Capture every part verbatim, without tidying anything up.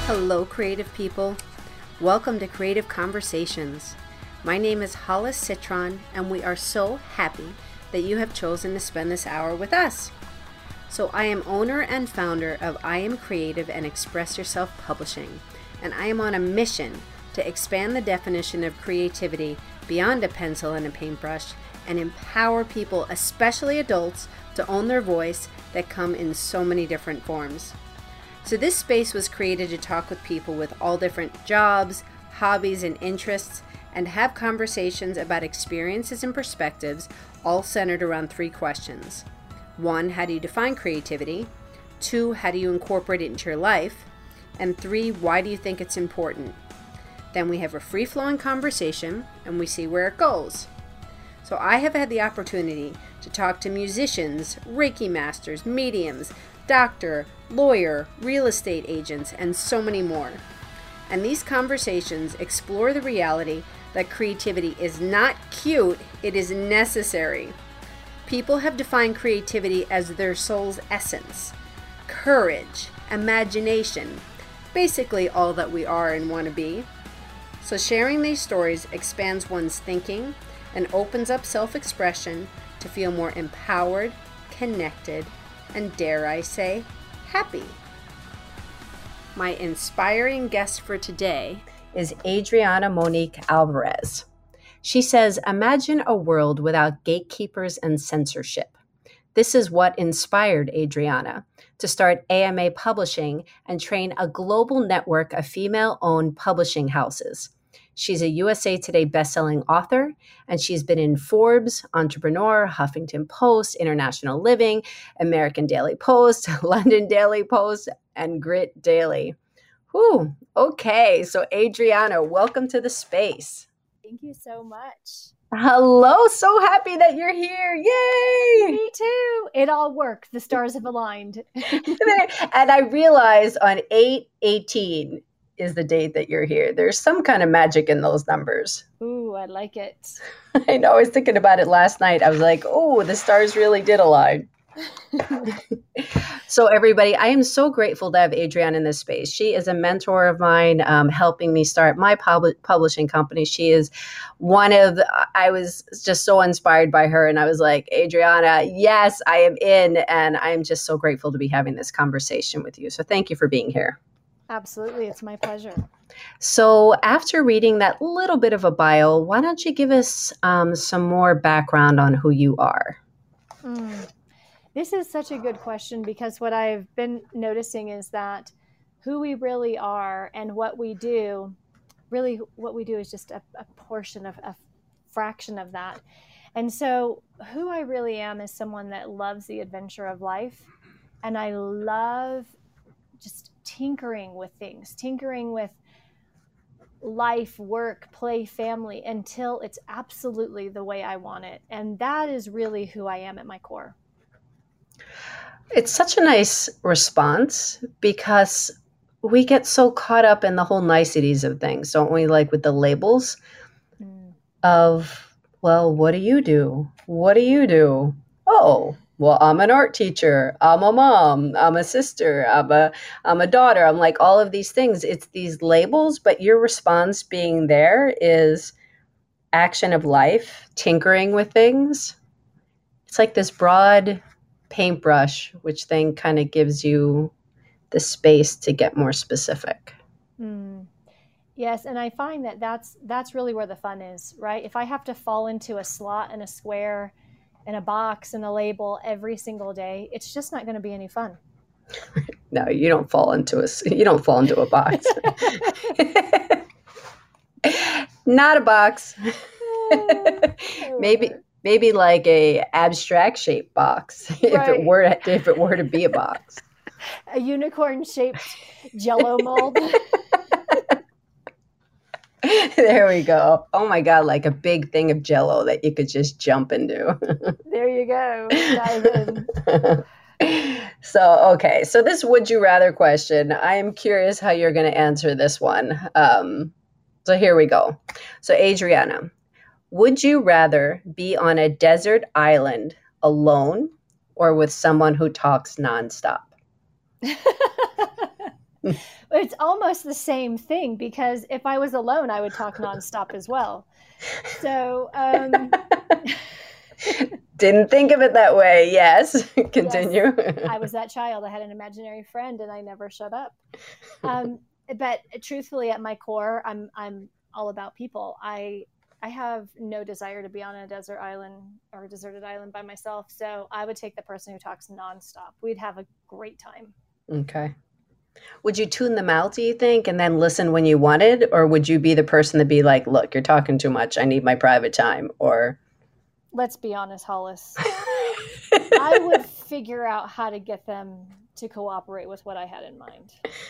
Hello, creative people. Welcome to Creative Conversations. My name is Hollis Citron, and we are so happy that you have chosen to spend this hour with us. So I am owner and founder of I Am Creative and Express Yourself Publishing, and I am on a mission to expand the definition of creativity beyond a pencil and a paintbrush and empower people, especially adults, to own their voice that come in so many different forms. So this space was created to talk with people with all different jobs, hobbies, and interests, and have conversations about experiences and perspectives, all centered around three questions. One, how do you define creativity? Two, how do you incorporate it into your life? And three, why do you think it's important? Then we have a free-flowing conversation, and we see where it goes. So I have had the opportunity to talk to musicians, Reiki masters, mediums, doctor, lawyer, real estate agents, and so many more. And these conversations explore the reality that creativity is not cute, it is necessary. People have defined creativity as their soul's essence, courage, imagination, basically all that we are and want to be. So sharing these stories expands one's thinking and opens up self-expression to feel more empowered, connected, and dare I say, happy. My inspiring guest for today is Adriana Monique Alvarez. She says, imagine a world without gatekeepers and censorship. This is what inspired Adriana to start A M A Publishing and train a global network of female-owned publishing houses. She's a U S A Today bestselling author, and she's been in Forbes, Entrepreneur, Huffington Post, International Living, American Daily Post, London Daily Post, and Grit Daily. Whew, okay, so Adriana, welcome to the space. Thank you so much. Hello, so happy that you're here. Yay! Me too. It all worked. The stars have aligned. And I realized on eight eighteen is the date that you're here. There's some kind of magic in those numbers. Ooh, I like it. I know. I was thinking about it last night. I was like, oh, the stars really did align. So everybody, I am so grateful to have Adriana in this space. She is a mentor of mine, um, helping me start my pub- publishing company. She is one of, the, I was just so inspired by her. And I was like, Adriana, yes, I am in. And I'm just so grateful to be having this conversation with you. So thank you for being here. Absolutely. It's my pleasure. So after reading that little bit of a bio, why don't you give us um, some more background on who you are? Mm. This is such a good question because what I've been noticing is that who we really are and what we do, really what we do is just a, a portion of a fraction of that. And so who I really am is someone that loves the adventure of life. And I love just tinkering with things, tinkering with life, work, play, family until it's absolutely the way I want it. And that is really who I am at my core. It's such a nice response because we get so caught up in the whole niceties of things, don't we? Like with the labels mm. of, well, what do you do? What do you do? Oh, well, I'm an art teacher. I'm a mom. I'm a sister. I'm a, I'm a daughter. I'm like all of these things. It's these labels, but your response being there is action of life, tinkering with things. It's like this broad paintbrush, which then kind of gives you the space to get more specific. Mm. Yes, and I find that that's that's really where the fun is, right? If I have to fall into a slot and a square and a box and a label every single day, it's just not going to be any fun. No, you don't fall into a you don't fall into a box. Not a box. Maybe maybe like a abstract shaped box if right. it were if it were to be a box. A unicorn shaped Jello mold. There we go. Oh my God, like a big thing of Jello that you could just jump into. There you go. Dive in. So, okay. So this would you rather question, I am curious how you're going to answer this one. Um, so here we go. So Adriana, would you rather be on a desert island alone or with someone who talks nonstop? It's almost the same thing, because if I was alone, I would talk nonstop as well. So, um, didn't think of it that way. Yes. Continue. Yes, I was that child. I had an imaginary friend and I never shut up. Um, but truthfully, at my core, I'm, I'm all about people. I, I have no desire to be on a desert island or a deserted island by myself. So I would take the person who talks nonstop. We'd have a great time. Okay. Would you tune them out, do you think, and then listen when you wanted? Or would you be the person to be like, look, you're talking too much. I need my private time? Or let's be honest, Hollis. I would figure out how to get them to cooperate with what I had in mind.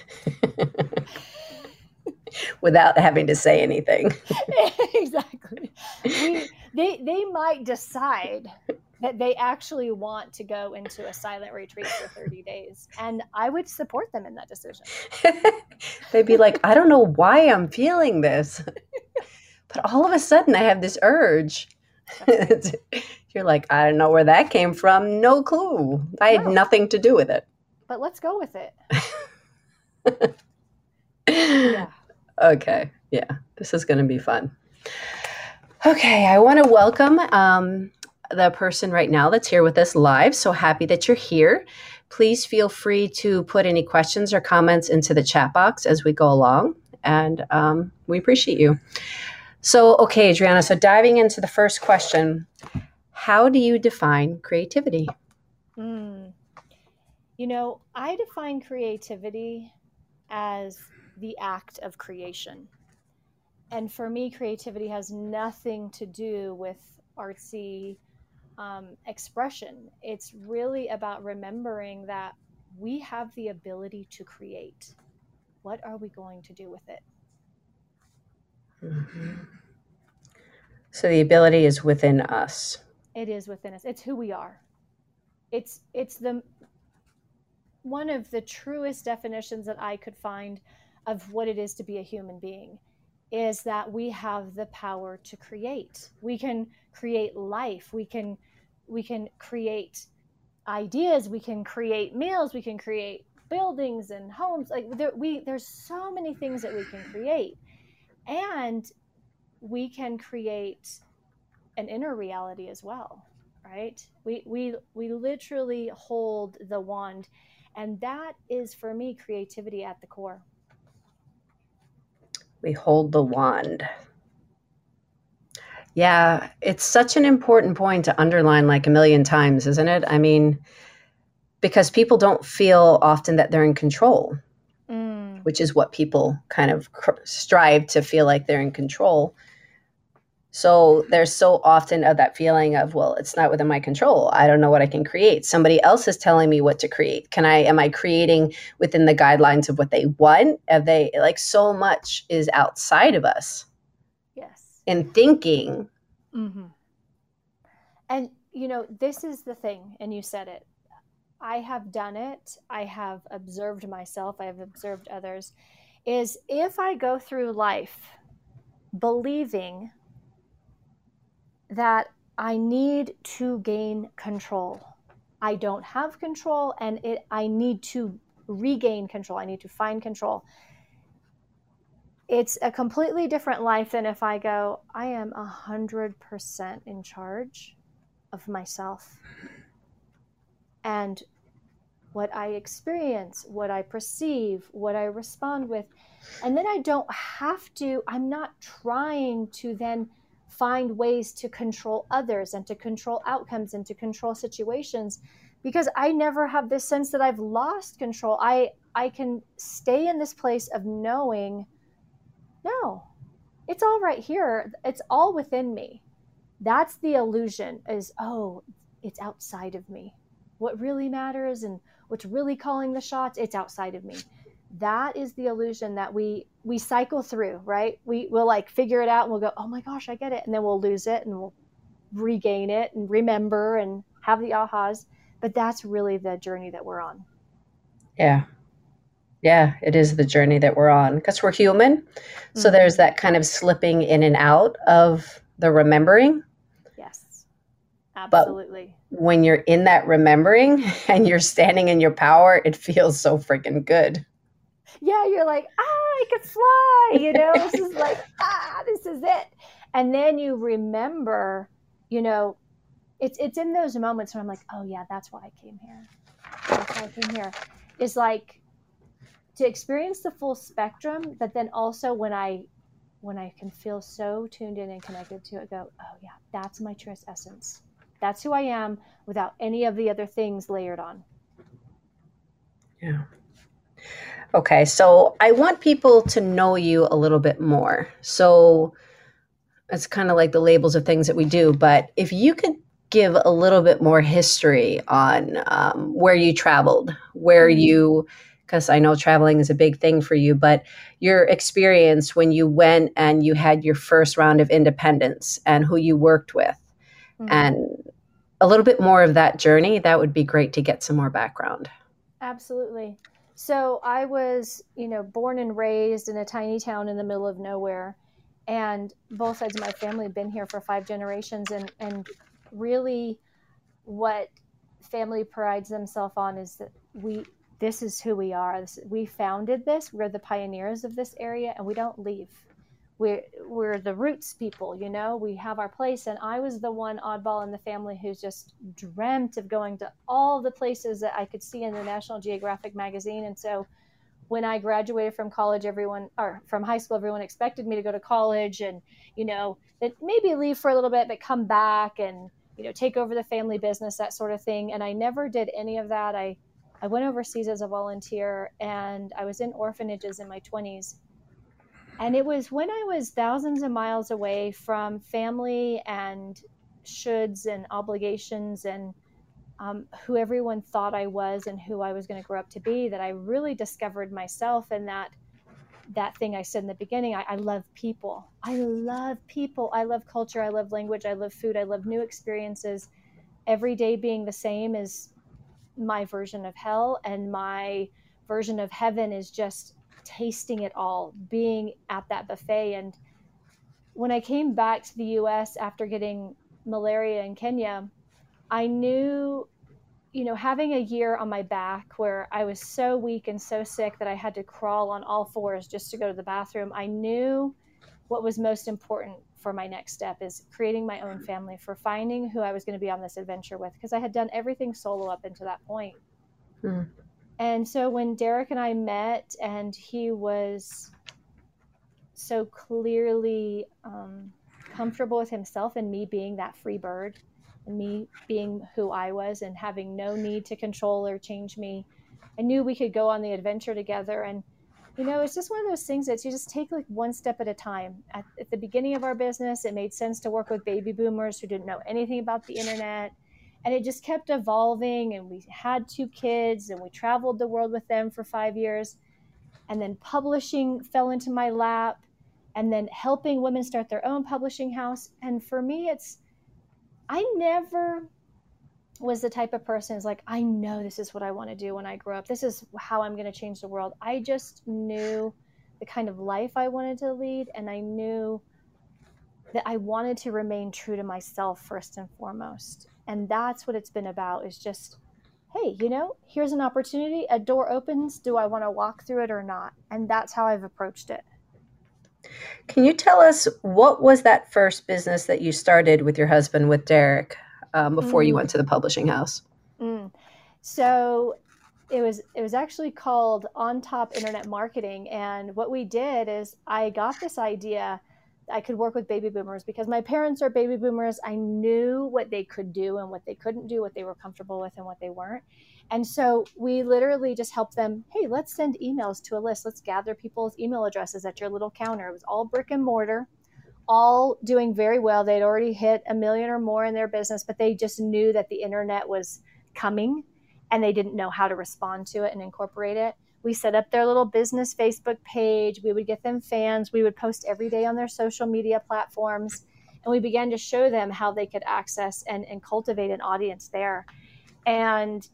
Without having to say anything. Exactly. We, they, they might decide that they actually want to go into a silent retreat for thirty days. And I would support them in that decision. They'd be like, I don't know why I'm feeling this, but all of a sudden I have this urge. You're like, I don't know where that came from. No clue. I had no. nothing to do with it. But let's go with it. Yeah. Okay. Yeah. This is going to be fun. Okay. I want to welcome um, the person right now that's here with us live. So happy that you're here. Please feel free to put any questions or comments into the chat box as we go along. And um, we appreciate you. So, okay, Adriana, so diving into the first question, how do you define creativity? Mm. You know, I define creativity as the act of creation. And for me, creativity has nothing to do with artsy um, expression. It's really about remembering that we have the ability to create. What are we going to do with it? Mm-hmm. So the ability is within us. It is within us. It's who we are. It's it's the one of the truest definitions that I could find of what it is to be a human being is that we have the power to create. We can create life. We can we can create ideas. We can create meals. We can create buildings and homes. Like there, we there's so many things that we can create, and we can create an inner reality as well, right? We we we literally hold the wand, and that is for me creativity at the core. We hold the wand. Yeah, it's such an important point to underline like a million times, isn't it? I mean, because people don't feel often that they're in control, mm. which is what people kind of strive to feel like they're in control. So there's so often of that feeling of, well, it's not within my control. I don't know what I can create. Somebody else is telling me what to create. Can I, am I creating within the guidelines of what they want? Are they like so much is outside of us? Yes. In thinking. Mm-hmm. And, you know, this is the thing. And you said it. I have done it. I have observed myself. I have observed others. Is if I go through life believing that I need to gain control. I don't have control, and it, I need to regain control. I need to find control. It's a completely different life than if I go, I am one hundred percent in charge of myself. And what I experience, what I perceive, what I respond with. And then I don't have to, I'm not trying to then find ways to control others and to control outcomes and to control situations, because I never have this sense that I've lost control. I, I can stay in this place of knowing, no, it's all right here. It's all within me. That's the illusion is, oh, it's outside of me. What really matters and what's really calling the shots, it's outside of me. That is the illusion that we we cycle through, right? We will like figure it out and we'll go, oh my gosh, I get it. And then we'll lose it and we'll regain it and remember and have the ahas. But that's really the journey that we're on. Yeah. Yeah, it is the journey that we're on because we're human. Mm-hmm. So there's that kind of slipping in and out of the remembering. Yes, absolutely. But when you're in that remembering and you're standing in your power, it feels so freaking good. Yeah, you're like, ah, I could fly, you know, this is like, ah, this is it. And then you remember, you know, it's it's in those moments when I'm like, oh yeah, that's why I came here. That's why I came here. Is like to experience the full spectrum, but then also when I when I can feel so tuned in and connected to it, go, oh yeah, that's my truest essence. That's who I am without any of the other things layered on. Yeah. Okay, so I want people to know you a little bit more. So it's kind of like the labels of things that we do, but if you could give a little bit more history on um, where you traveled, where mm-hmm. you, because I know traveling is a big thing for you, but your experience when you went and you had your first round of independence and who you worked with, mm-hmm. and a little bit more of that journey, that would be great to get some more background. Absolutely. So I was, you know, born and raised in a tiny town in the middle of nowhere. And both sides of my family have been here for five generations. And, and really what family prides themselves on is that we, this is who we are. This, we founded this. We're the pioneers of this area, and we don't leave. We're, we're the roots people, you know, we have our place. And I was the one oddball in the family who's just dreamt of going to all the places that I could see in the National Geographic magazine. And so when I graduated from college, everyone, or from high school, everyone expected me to go to college and, you know, that maybe leave for a little bit, but come back and, you know, take over the family business, that sort of thing. And I never did any of that. I, I went overseas as a volunteer, and I was in orphanages in my twenties. And it was when I was thousands of miles away from family and shoulds and obligations and um, who everyone thought I was and who I was going to grow up to be, that I really discovered myself. And that that thing I said in the beginning, I, I love people. I love people. I love culture. I love language. I love food. I love new experiences. Every day being the same is my version of hell, and my version of heaven is just tasting it all, being at that buffet. And when I came back to the U S after getting malaria in Kenya, I knew, you know, having a year on my back where I was so weak and so sick that I had to crawl on all fours just to go to the bathroom, I knew what was most important for my next step is creating my own family, for finding who I was going to be on this adventure with, because I had done everything solo up until that point. Hmm. And so when Derek and I met, and he was so clearly um, comfortable with himself and me being that free bird and me being who I was and having no need to control or change me, I knew we could go on the adventure together. And, you know, it's just one of those things that you just take like one step at a time. At, at the beginning of our business, it made sense to work with baby boomers who didn't know anything about the internet. And it just kept evolving, and we had two kids, and we traveled the world with them for five years. And then publishing fell into my lap, and then helping women start their own publishing house. And for me, it's, I never was the type of person who's like, I know this is what I want to do when I grow up. This is how I'm going to change the world. I just knew the kind of life I wanted to lead, and I knew that I wanted to remain true to myself first and foremost. And that's what it's been about, is just, hey, you know, here's an opportunity, a door opens. Do I want to walk through it or not? And that's how I've approached it. Can you tell us, what was that first business that you started with your husband, with Derek, um, before mm. you went to the publishing house? Mm. So it was it was actually called On Top Internet Marketing. And what we did is I got this idea I could work with baby boomers because my parents are baby boomers. I knew what they could do and what they couldn't do, what they were comfortable with and what they weren't. And so we literally just helped them, hey, let's send emails to a list. Let's gather people's email addresses at your little counter. It was all brick and mortar, all doing very well. They'd already hit a million or more in their business, but they just knew that the internet was coming and they didn't know how to respond to it and incorporate it. We set up their little business Facebook page. We would get them fans. We would post every day on their social media platforms. And we began to show them how they could access and, and cultivate an audience there. And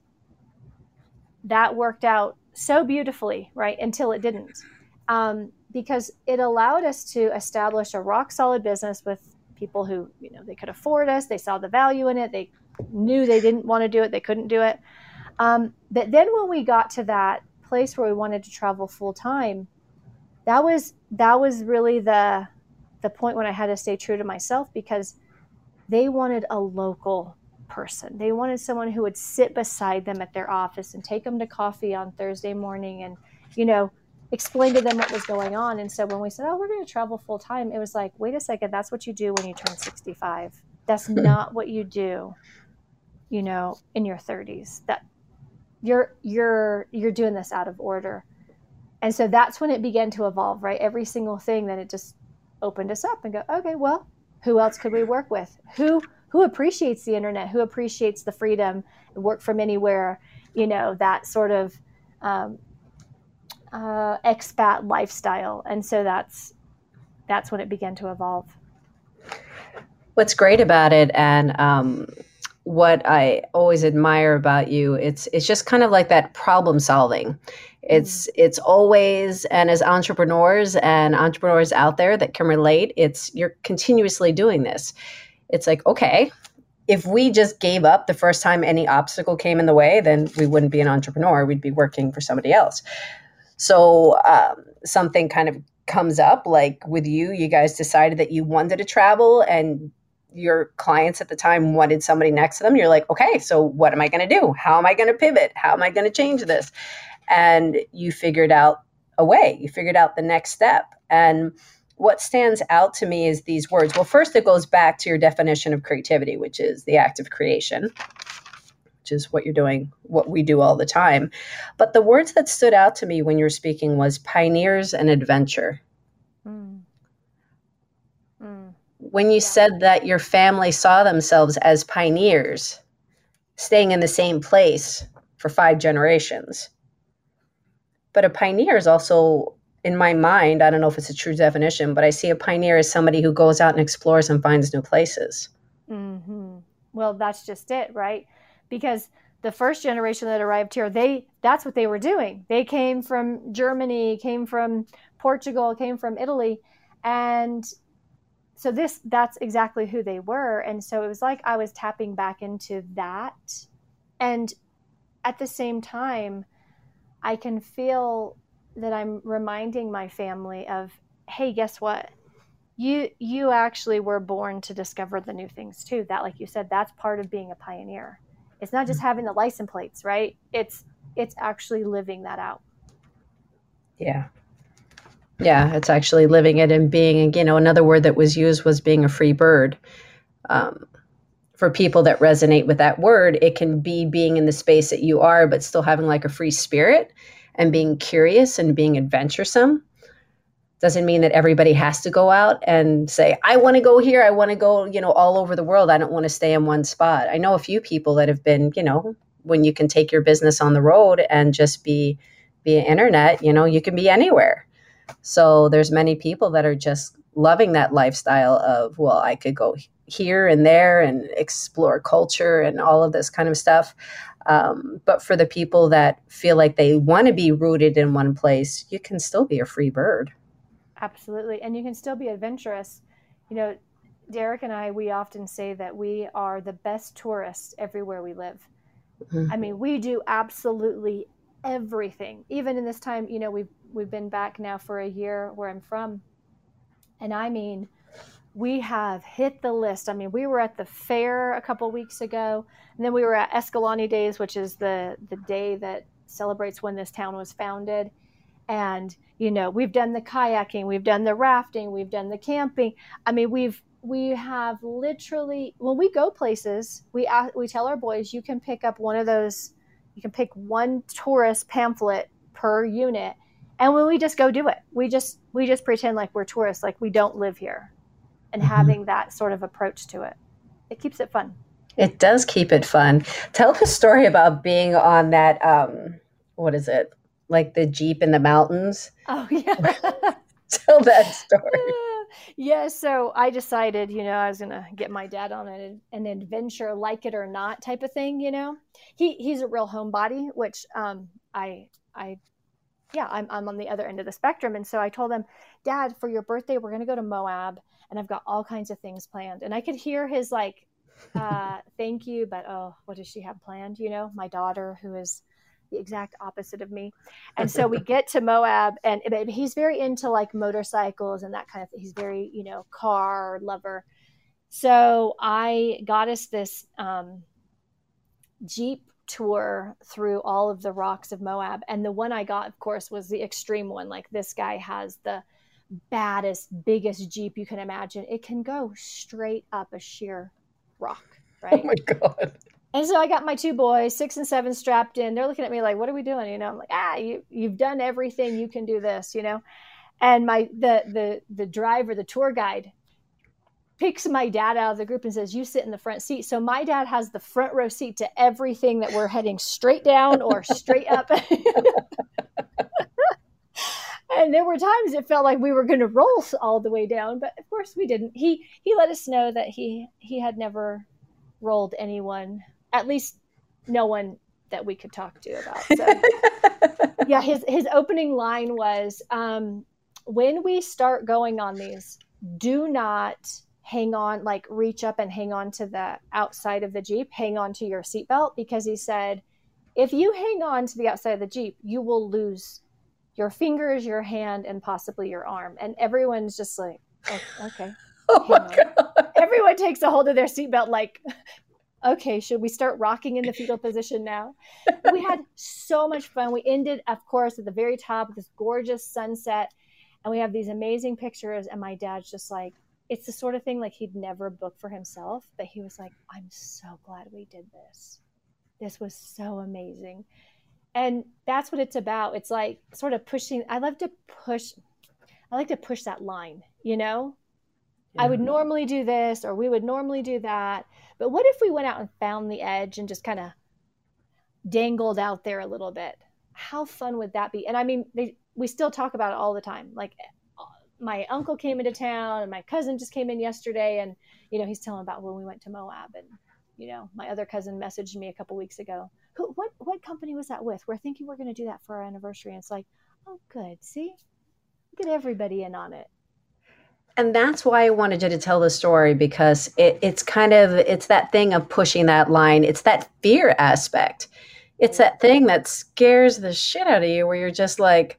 that worked out so beautifully, right? Until it didn't. Um, because it allowed us to establish a rock solid business with people who, you know, they could afford us. They saw the value in it. They knew they didn't want to do it. They couldn't do it. Um, but then when we got to that place where we wanted to travel full time, that was that was really the the point when I had to stay true to myself, because they wanted a local person. They wanted someone who would sit beside them at their office and take them to coffee on Thursday morning and, you know, explain to them what was going on. And so when we said, oh, we're going to travel full time, it was like, wait a second, that's what you do when you turn sixty-five. That's not what you do, you know, in your thirties. That you're you're you're doing this out of order. And so that's when it began to evolve, right? Every single thing, that it just opened us up and go, okay, well, who else could we work with? Who who appreciates the internet? Who appreciates the freedom, work from anywhere, you know, that sort of um, uh, expat lifestyle. And so that's that's when it began to evolve. What's great about it, and um, what I always admire about you, it's it's just kind of like that problem solving. It's mm. it's always, and as entrepreneurs and entrepreneurs out there that can relate, it's you're continuously doing this. It's like, okay, if we just gave up the first time any obstacle came in the way, then we wouldn't be an entrepreneur. We'd be working for somebody else. So um, something kind of comes up, like with you, you guys decided that you wanted to travel, and your clients at the time wanted somebody next to them. You're like, okay, so what am I going to do? How am I going to pivot? How am I going to change this? And you figured out a way. You figured out the next step. And what stands out to me is these words. Well, first, it goes back to your definition of creativity, which is the act of creation, which is what you're doing, what we do all the time. But the words that stood out to me when you were speaking was pioneers and adventure. Mm. Mm. When you yeah. said that your family saw themselves as pioneers, staying in the same place for five generations. But a pioneer is also, in my mind, I don't know if it's a true definition, but I see a pioneer as somebody who goes out and explores and finds new places. Mm-hmm. Well, that's just it, right? Because the first generation that arrived here, they that's what they were doing. They came from Germany, came from Portugal, came from Italy. And so this that's exactly who they were. And so it was like I was tapping back into that. And at the same time, I can feel that I'm reminding my family of, hey, guess what? You you actually were born to discover the new things too. That, like you said, that's part of being a pioneer. It's not just having the license plates, right? It's it's actually living that out. Yeah. Yeah, it's actually living it and being, you know, another word that was used was being a free bird. Um, for people that resonate with that word, it can be being in the space that you are, but still having like a free spirit and being curious and being adventuresome. Doesn't mean that everybody has to go out and say, I want to go here. I want to go, you know, all over the world. I don't want to stay in one spot. I know a few people that have been, you know, when you can take your business on the road and just be via internet, you know, you can be anywhere. So there's many people that are just loving that lifestyle of, well, I could go here and there and explore culture and all of this kind of stuff. Um, but for the people that feel like they want to be rooted in one place, you can still be a free bird. Absolutely. And you can still be adventurous. You know, Derek and I, we often say that we are the best tourists everywhere we live. Mm-hmm. I mean, we do absolutely everything. Even in this time, you know, we've, we've been back now for a year where I'm from. And I mean, we have hit the list. I mean, we were at the fair a couple weeks ago, and then we were at Escalante Days, which is the, the day that celebrates when this town was founded. And, you know, we've done the kayaking, we've done the rafting, we've done the camping. I mean, we've, we have literally, when we go places, we, we tell our boys, you can pick up one of those, you can pick one tourist pamphlet per unit. And when we just go do it, we just, we just pretend like we're tourists, like we don't live here. And mm-hmm. having that sort of approach to it, it keeps it fun. It does keep it fun. Tell the story about being on that, um, what is it? Like the Jeep in the mountains. Oh, yeah. Tell that story. Yeah, so I decided, you know, I was going to get my dad on an, an adventure, like it or not type of thing, you know. He he's a real homebody, which um, I, I, yeah, I'm, I'm on the other end of the spectrum. And so I told him, Dad, for your birthday, we're going to go to Moab, and I've got all kinds of things planned. And I could hear his like, uh, thank you, but oh, what does she have planned? You know, my daughter, who is the exact opposite of me. And so we get to Moab, and he's very into like motorcycles and that kind of thing. He's very, you know, car lover. So I got us this um, Jeep tour through all of the rocks of Moab. And the one I got, of course, was the extreme one. Like, this guy has the baddest, biggest Jeep you can imagine. It can go straight up a sheer rock, right? Oh my God. And so I got my two boys, six and seven, strapped in. They're looking at me like, what are we doing? You know, I'm like, ah, you, you've done everything. You can do this, you know? And my, the, the, the driver, the tour guide, picks my dad out of the group and says, you sit in the front seat. So my dad has the front row seat to everything that we're heading straight down or straight up. And there were times it felt like we were going to roll all the way down, but of course we didn't. He, he let us know that he, he had never rolled anyone, at least no one that we could talk to about. So yeah, his, his opening line was, um, when we start going on these, do not hang on, like reach up and hang on to the outside of the Jeep, hang on to your seatbelt, because he said, if you hang on to the outside of the Jeep, you will lose your fingers, your hand, and possibly your arm. And everyone's just like, oh, okay. Oh my God. Everyone takes a hold of their seatbelt like, okay, should we start rocking in the fetal position now? We had so much fun. We ended, of course, at the very top of this gorgeous sunset. And we have these amazing pictures. And my dad's just like, it's the sort of thing like he'd never book for himself. But he was like, I'm so glad we did this. This was so amazing. And that's what it's about. It's like sort of pushing. I love to push. I like to push that line, you know? Yeah. I would normally do this, or we would normally do that. But what if we went out and found the edge and just kind of dangled out there a little bit? How fun would that be? And I mean, they, we still talk about it all the time. Like, my uncle came into town and my cousin just came in yesterday. And, you know, he's telling about when we went to Moab. And, you know, my other cousin messaged me a couple weeks ago. Who, what, what company was that with? We're thinking we're going to do that for our anniversary. And it's like, oh, good. See, get everybody in on it. And that's why I wanted you to tell the story, because it, it's kind of, it's that thing of pushing that line. It's that fear aspect. It's that thing that scares the shit out of you, where you're just like,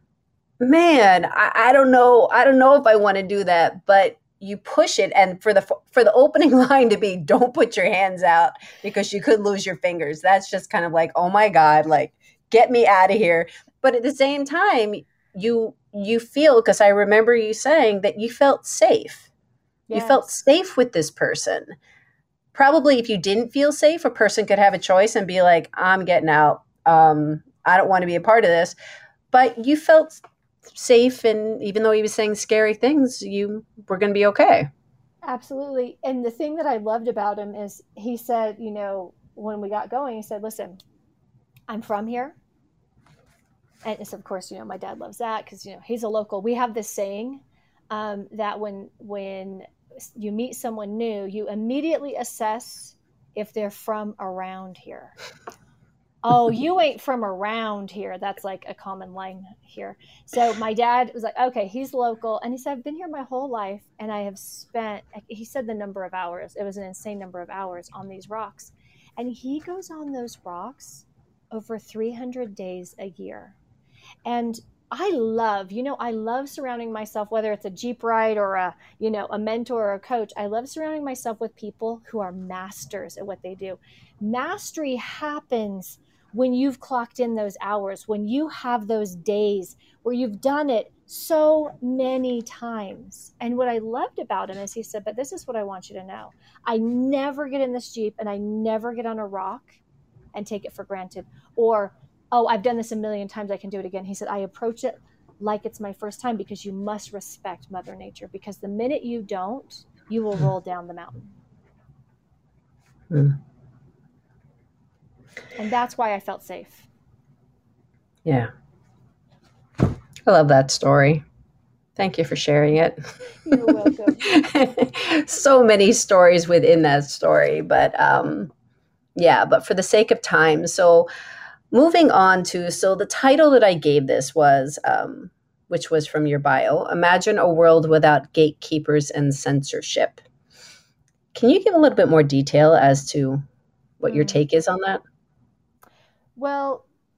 man, I, I don't know. I don't know if I want to do that, but you push it. And for the, for the opening line to be, don't put your hands out because you could lose your fingers. That's just kind of like, oh my God, like, get me out of here. But at the same time, you, you feel, because I remember you saying that you felt safe. Yes. You felt safe with this person. Probably if you didn't feel safe, a person could have a choice and be like, I'm getting out. Um, I don't want to be a part of this. But you felt safe. And even though he was saying scary things, you were going to be okay. Absolutely. And the thing that I loved about him is he said, you know, when we got going, he said, listen, I'm from here. And it's, of course, you know, my dad loves that because, you know, he's a local. We have this saying um, that when when you meet someone new, you immediately assess if they're from around here. Oh, you ain't from around here. That's like a common line here. So my dad was like, okay, he's local. And he said, I've been here my whole life. And I have spent, he said the number of hours. It was an insane number of hours on these rocks. And he goes on those rocks over three hundred days a year. And I love, you know, I love surrounding myself, whether it's a Jeep ride or a, you know, a mentor or a coach. I love surrounding myself with people who are masters at what they do. Mastery happens when you've clocked in those hours, when you have those days where you've done it so many times. And what I loved about him is he said, but this is what I want you to know. I never get in this Jeep and I never get on a rock and take it for granted. Or, oh, I've done this a million times, I can do it again. He said, I approach it like it's my first time, because you must respect Mother Nature, because the minute you don't, you will roll down the mountain. Mm. And that's why I felt safe. Yeah. I love that story. Thank you for sharing it. You're welcome. So many stories within that story, but um, yeah, but for the sake of time. So moving on to, so the title that I gave this was, um, which was from your bio, Imagine a World Without Gatekeepers and Censorship. Can you give a little bit more detail as to what mm. your take is on that? Well,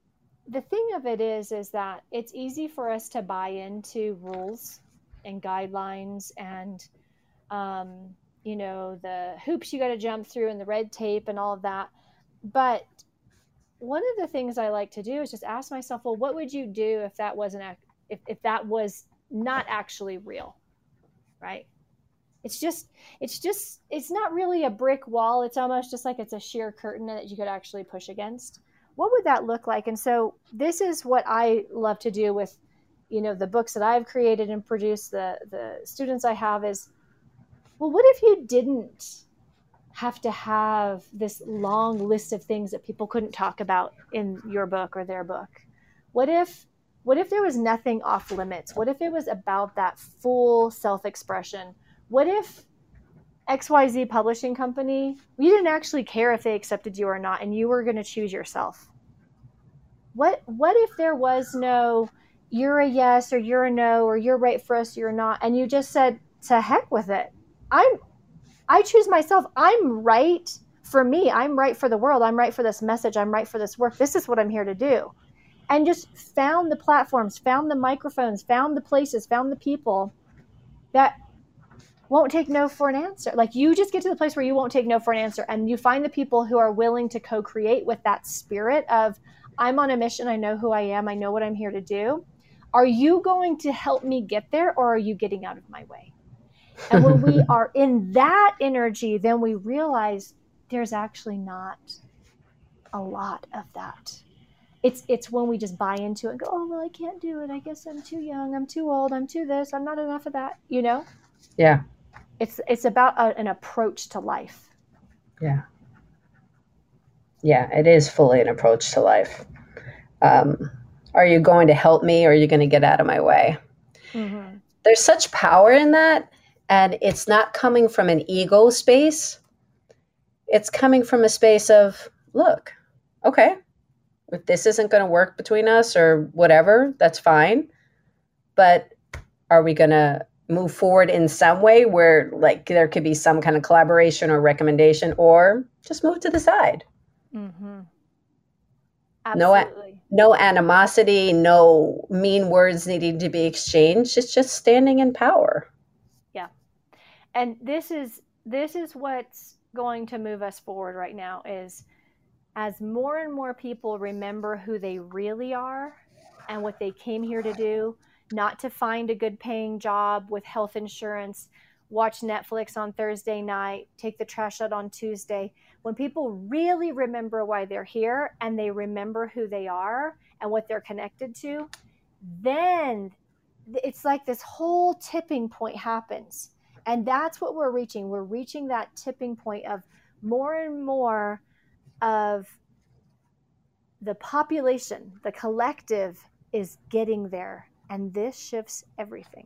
the thing of it is, is that it's easy for us to buy into rules and guidelines and, um, you know, the hoops you got to jump through and the red tape and all of that. But one of the things I like to do is just ask myself, well, what would you do if that wasn't, if, if that was not actually real, right? It's just, it's just, it's not really a brick wall. It's almost just like it's a sheer curtain that you could actually push against. What would that look like? And so this is what I love to do with, you know, the books that I've created and produced, the, the students I have is, well, what if you didn't have to have this long list of things that people couldn't talk about in your book or their book? What if, what if there was nothing off limits? What if it was about that full self-expression? What if X Y Z publishing company, you didn't actually care if they accepted you or not, and you were going to choose yourself? What what if there was no, you're a yes or you're a no, or you're right for us, you're not, and you just said, to heck with it. I'm I choose myself. I'm right for me. I'm right for the world. I'm right for this message. I'm right for this work. This is what I'm here to do. And just found the platforms, found the microphones, found the places, found the people that won't take no for an answer. Like, you just get to the place where you won't take no for an answer, and you find the people who are willing to co-create with that spirit of, I'm on a mission. I know who I am. I know what I'm here to do. Are you going to help me get there, or are you getting out of my way? And when we are in that energy, then we realize there's actually not a lot of that. It's it's when we just buy into it and go, oh, well, I can't do it. I guess I'm too young. I'm too old. I'm too this. I'm not enough of that. You know? Yeah. It's it's about a, an approach to life. Yeah. Yeah, it is fully an approach to life. Um, are you going to help me, or are you going to get out of my way? Mm-hmm. There's such power in that. And it's not coming from an ego space. It's coming from a space of, look, okay, if this isn't going to work between us or whatever, that's fine. But are we going to move forward in some way where, like, there could be some kind of collaboration or recommendation, or just move to the side? Mm-hmm. Absolutely. No, no animosity, no mean words needing to be exchanged. It's just standing in power. Yeah. And this is this is what's going to move us forward right now, is as more and more people remember who they really are and what they came here to do, not to find a good paying job with health insurance, watch Netflix on Thursday night, take the trash out on Tuesday. When people really remember why they're here, and they remember who they are and what they're connected to, then it's like this whole tipping point happens. And that's what we're reaching. We're reaching that tipping point of more and more of the population, the collective is getting there. And this shifts everything.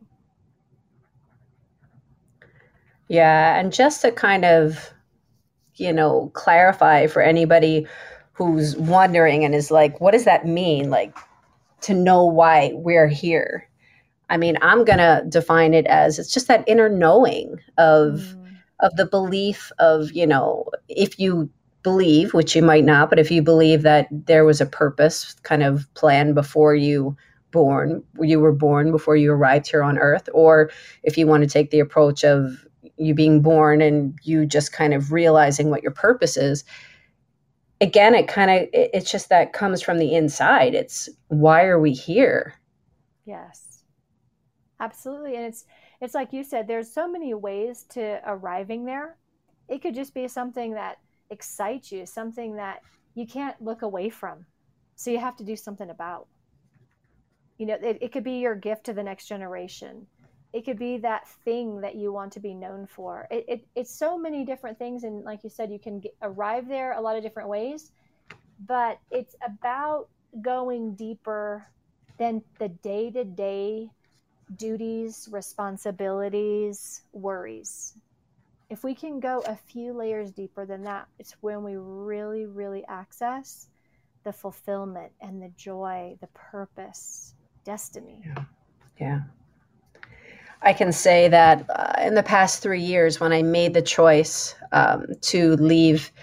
Yeah. And just to kind of, you know, clarify for anybody who's wondering and is like, what does that mean? Like, to know why we're here. I mean, I'm going to define it as, it's just that inner knowing of, mm. of the belief of, you know, if you believe, which you might not, but if you believe that there was a purpose kind of planned before you born, you were born before you arrived here on earth, or if you want to take the approach of you being born and you just kind of realizing what your purpose is. Again, it kind of, it, it's just that comes from the inside. It's, why are we here? Yes, absolutely. And it's, it's like you said, there's so many ways to arriving there. It could just be something that excites you, something that you can't look away from. So you have to do something about. You know, it, it could be your gift to the next generation. It could be that thing that you want to be known for. It, it, it's so many different things. And like you said, you can get, arrive there a lot of different ways. But it's about going deeper than the day-to-day duties, responsibilities, worries. If we can go a few layers deeper than that, it's when we really, really access the fulfillment and the joy, the purpose, destiny. Yeah. Yeah. I can say that uh, in the past three years, when I made the choice um, to leave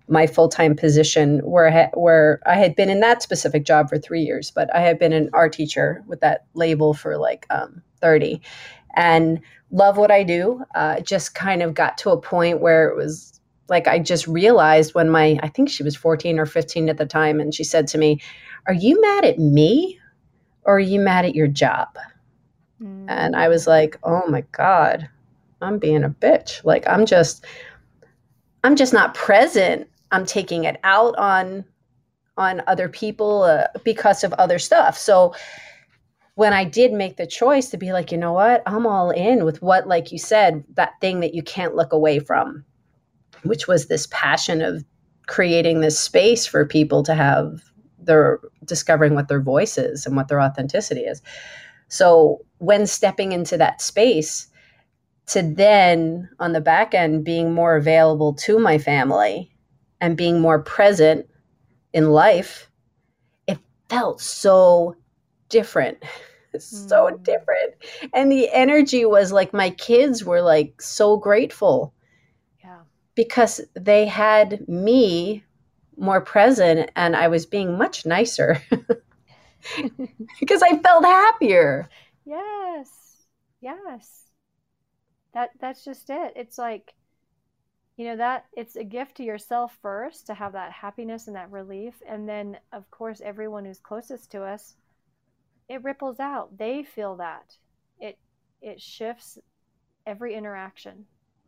my full-time position where I, ha- where I had been in that specific job for three years, but I had been an art teacher with that label for like um, thirty, and love what I do. Uh, just kind of got to a point where it was like, I just realized when my, I think she was fourteen or fifteen at the time, and she said to me, "Are you mad at me or are you mad at your job?" Mm. And I was like, oh my God, I'm being a bitch. Like, I'm just, I'm just not present. I'm taking it out on, on other people uh, because of other stuff. So when I did make the choice to be like, you know what, I'm all in with what, like you said, that thing that you can't look away from, which was this passion of creating this space for people to have their, discovering what their voice is and what their authenticity is. So when stepping into that space, to then on the back end being more available to my family and being more present in life, it felt so different. So mm. different. And the energy was like, my kids were like so grateful. Yeah. Because they had me more present and I was being much nicer because I felt happier. Yes. Yes. That that's just it. It's like, you know, that it's a gift to yourself first to have that happiness and that relief. And then of course, everyone who's closest to us, it ripples out. They feel that. It it shifts every interaction.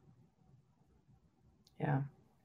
Yeah.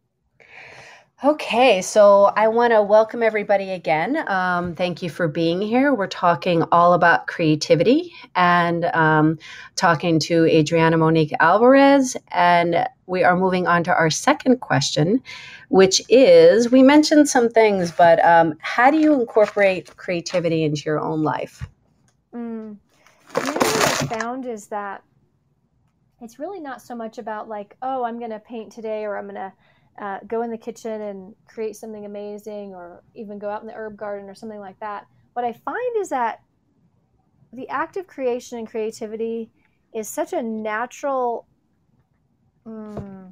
Okay, so I want to welcome everybody again. Um, thank you for being here. We're talking all about creativity and um, talking to Adriana Monique Alvarez. And we are moving on to our second question, which is, we mentioned some things, but um, how do you incorporate creativity into your own life? Mm. You know what I found is that it's really not so much about like, oh, I'm going to paint today, or I'm going to uh, go in the kitchen and create something amazing, or even go out in the herb garden or something like that. What I find is that the act of creation and creativity is such a natural mm,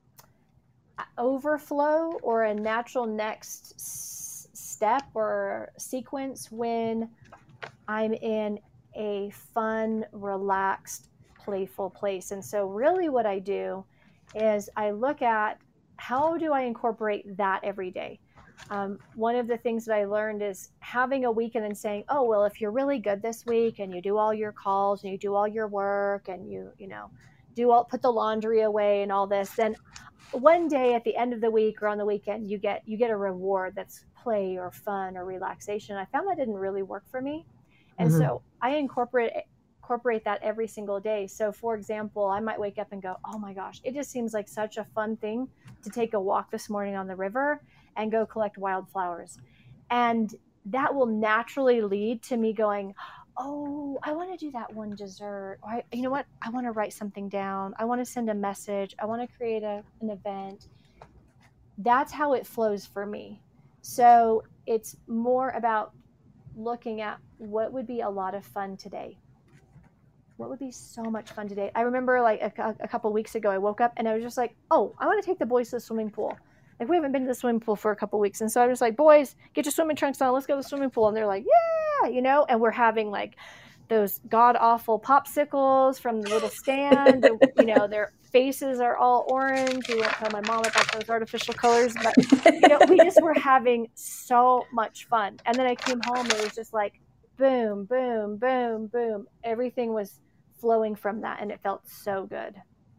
overflow, or a natural next s- step or sequence when I'm in a fun, relaxed, playful place. And so really what I do is I look at, how do I incorporate that every day? Um, one of the things that I learned is having a week and then saying, oh, well, if you're really good this week and you do all your calls and you do all your work and you, you know, do all, put the laundry away and all this, then one day at the end of the week or on the weekend, you get, you get a reward that's play or fun or relaxation. I found that didn't really work for me. And mm-hmm. so I incorporate incorporate that every single day. So for example, I might wake up and go, oh my gosh, it just seems like such a fun thing to take a walk this morning on the river and go collect wildflowers. And that will naturally lead to me going, oh, I want to do that one dessert. Or I, you know what? I want to write something down. I want to send a message. I want to create a, an event. That's how it flows for me. So it's more about looking at what would be a lot of fun today. What would be so much fun today? I remember like a, a couple weeks ago, I woke up and I was just like, oh, I want to take the boys to the swimming pool. Like, we haven't been to the swimming pool for a couple weeks. And so I was like, boys, get your swimming trunks on. Let's go to the swimming pool. And they're like, yeah, you know, and we're having like those god awful popsicles from the little stand. You know, their faces are all orange. We won't tell my mom about those artificial colors, but you know, we just were having so much fun. And then I came home, it was just like, boom, boom, boom, boom. Everything was flowing from that. And it felt so good.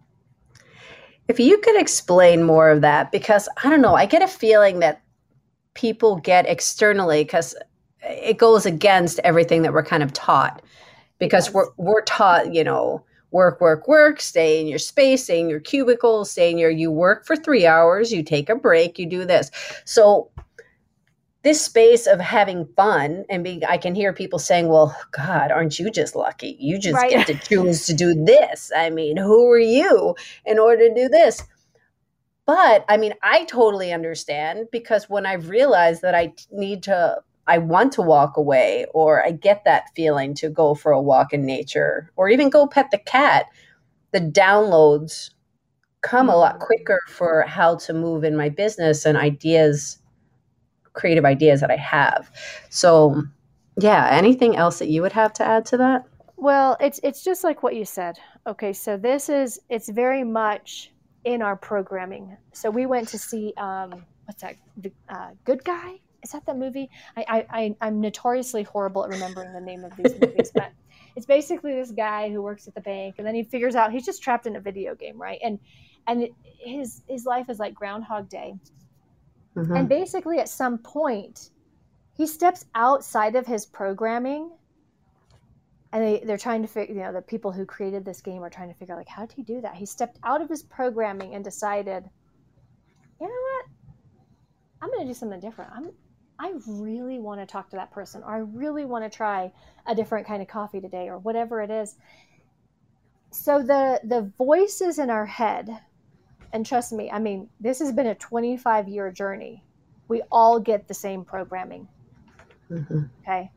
If you could explain more of that, because I don't know, I get a feeling that people get externally, because it goes against everything that we're kind of taught, because we're we're taught, you know, work, work, work, stay in your space, stay in your cubicle, stay in your, you work for three hours, you take a break, you do this. So this space of having fun and being, I can hear people saying, well, God, aren't you just lucky? You just right. get to choose to do this. I mean, who are you in order to do this? But I mean, I totally understand, because when I've realized that I need to, I want to walk away, or I get that feeling to go for a walk in nature, or even go pet the cat, the downloads come a lot quicker for how to move in my business and ideas, creative ideas that I have. So yeah, anything else that you would have to add to that? Well, it's it's just like what you said. Okay, so this is it's very much in our programming. So we went to see um, what's that? The uh, Good Guy? Is that the movie? I, I, I I'm notoriously horrible at remembering the name of these movies, but it's basically this guy who works at the bank, and then he figures out he's just trapped in a video game, right? And and it, his his life is like Groundhog Day, Mm-hmm. and basically at some point he steps outside of his programming. And they, they're trying to figure, you know, the people who created this game are trying to figure out, like, how did he do that? He stepped out of his programming and decided, you know what? I'm going to do something different. I'm, I really want to talk to that person, or I really want to try a different kind of coffee today, or whatever it is. So the the voices in our head, and trust me, I mean, this has been a twenty-five year journey. We all get the same programming. Mm-hmm. Okay.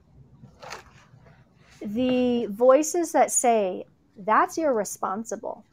The voices that say, that's irresponsible.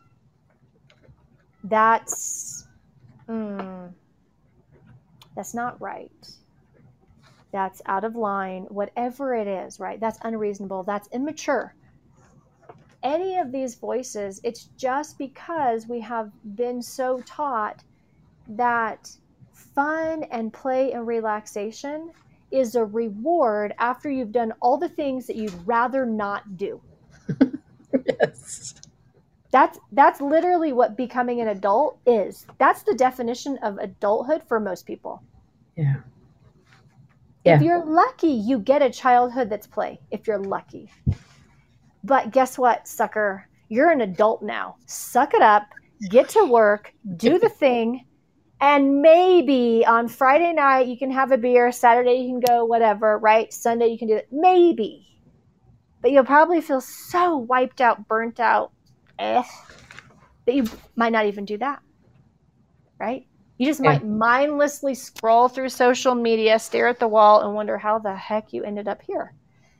That's, mm, that's not right. That's out of line, whatever it is, right? That's unreasonable. That's immature. Any of these voices, it's just because we have been so taught that fun and play and relaxation is a reward after you've done all the things that you'd rather not do. Yes. That's that's literally what becoming an adult is. That's the definition of adulthood for most people. Yeah. If Yeah. you're lucky, you get a childhood that's play, if you're lucky. But guess what, sucker? You're an adult now. Suck it up, get to work, do the thing. And maybe on Friday night you can have a beer, Saturday you can go whatever, right? Sunday you can do it. Maybe. But you'll probably feel so wiped out, burnt out, eh, that you might not even do that, right? You just Yeah. might mindlessly scroll through social media, stare at the wall, and wonder how the heck you ended up here.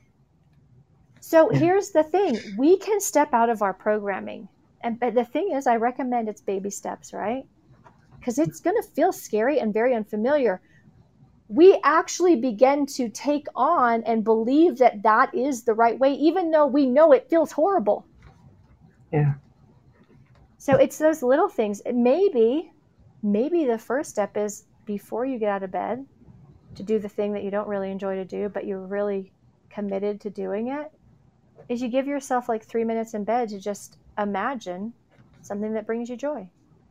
So Yeah. here's the thing. We can step out of our programming. And but the thing is, I recommend it's baby steps, right? Because it's going to feel scary and very unfamiliar. We actually begin to take on and believe that that is the right way, even though we know it feels horrible. Yeah. So it's those little things. Maybe, maybe the first step is before you get out of bed to do the thing that you don't really enjoy to do, but you're really committed to doing it, is you give yourself like three minutes in bed to just imagine something that brings you joy.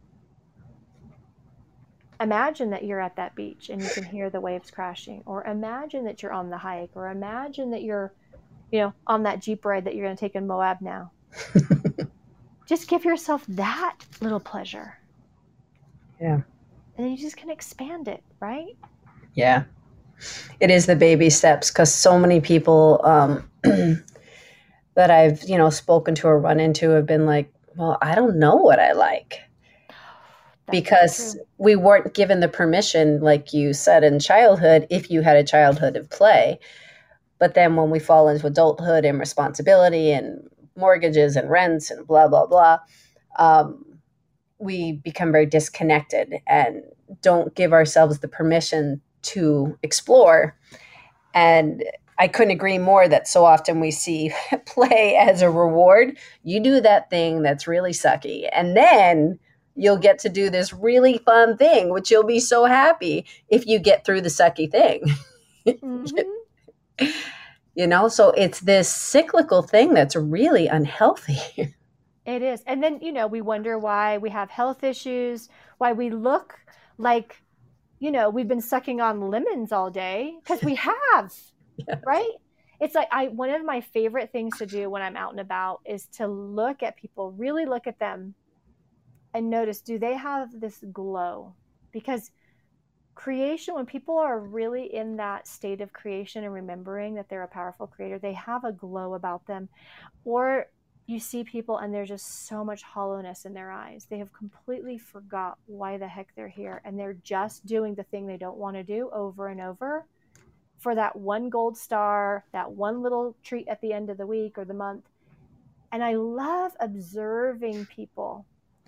Imagine that you're at that beach and you can hear the waves crashing, or imagine that you're on the hike, or imagine that you're, you know, on that Jeep ride that you're going to take in Moab now. Just give yourself that little pleasure. Yeah. And then you just can expand it, right? Yeah. It is the baby steps, because so many people um, that I've, you know, spoken to or run into have been like, well, I don't know what I like. That's Because true. we weren't given the permission, like you said, in childhood, if you had a childhood of play. But then when we fall into adulthood and responsibility and mortgages and rents and blah, blah, blah, um, we become very disconnected and don't give ourselves the permission to explore. And I couldn't agree more that so often we see play as a reward. You do that thing that's really sucky, and then you'll get to do this really fun thing, which you'll be so happy if you get through the sucky thing. Mm-hmm. You know, so it's this cyclical thing that's really unhealthy. It is. And then, you know, we wonder why we have health issues, why we look like, you know, we've been sucking on lemons all day, because we have, Yes. right? It's like I one of my favorite things to do when I'm out and about is to look at people, really look at them and notice, do they have this glow? Because creation, when people are really in that state of creation and remembering that they're a powerful creator, they have a glow about them. Or you see people and there's just so much hollowness in their eyes. They have completely forgot why the heck they're here. And they're just doing the thing they don't want to do over and over for that one gold star, that one little treat at the end of the week or the month. And I love observing people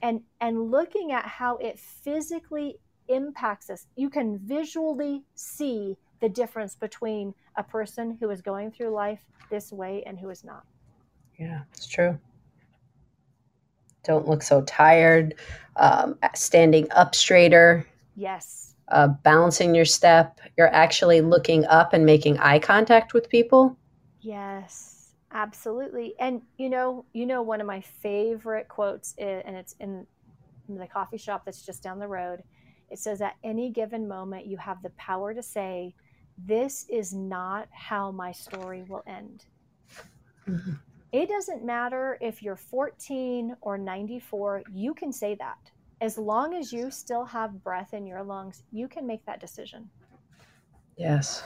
and and looking at how it physically impacts us. You can visually see the difference between a person who is going through life this way and who is not. Yeah, it's true. Don't look so tired. Um, standing up straighter. Yes. Uh, balancing your step. You're actually looking up and making eye contact with people. Yes, absolutely. And you know, you know, one of my favorite quotes is, and it's in, in the coffee shop that's just down the road. It says, at any given moment, you have the power to say, this is not how my story will end. Mm-hmm. It doesn't matter if you're fourteen or ninety-four, you can say that. As long as you still have breath in your lungs, you can make that decision. Yes.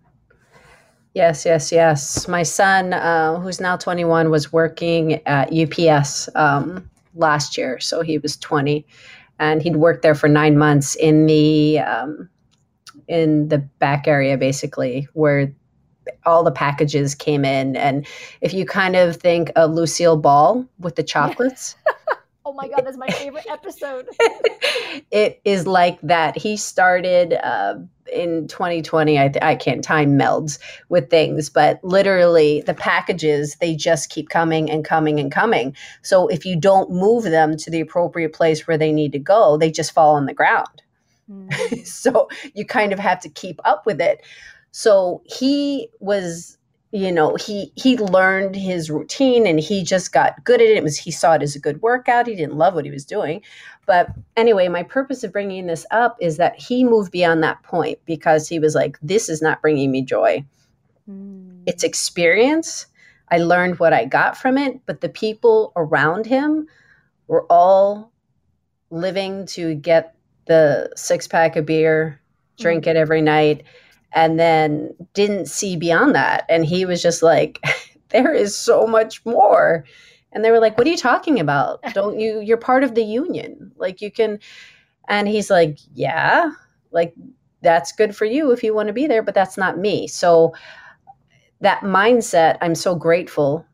Yes, yes, yes. My son, uh, who's now twenty-one, was working at U P S um, last year. So he was twenty, and he'd worked there for nine months in the um, in the back area, basically, where all the packages came in. And if you kind of think of Lucille Ball with the chocolates. Oh my God, that's my favorite episode. It is like that. He started uh, in twenty twenty. I, th- I can't time melds with things, but literally the packages, they just keep coming and coming and coming. So if you don't move them to the appropriate place where they need to go, they just fall on the ground. Mm. So you kind of have to keep up with it. So he was, you know, he he learned his routine and he just got good at it. It was, he saw it as a good workout. He didn't love what he was doing. But anyway, my purpose of bringing this up is that he moved beyond that point because he was like, this is not bringing me joy. Mm. It's experience. I learned what I got from it, but the people around him were all living to get the six pack of beer, drink mm. it every night, and then didn't see beyond that. And he was just like, there is so much more. And they were like, what are you talking about? Don't you, you're part of the union. Like you can, and he's like, yeah, like that's good for you if you want to be there, but that's not me. So that mindset, I'm so grateful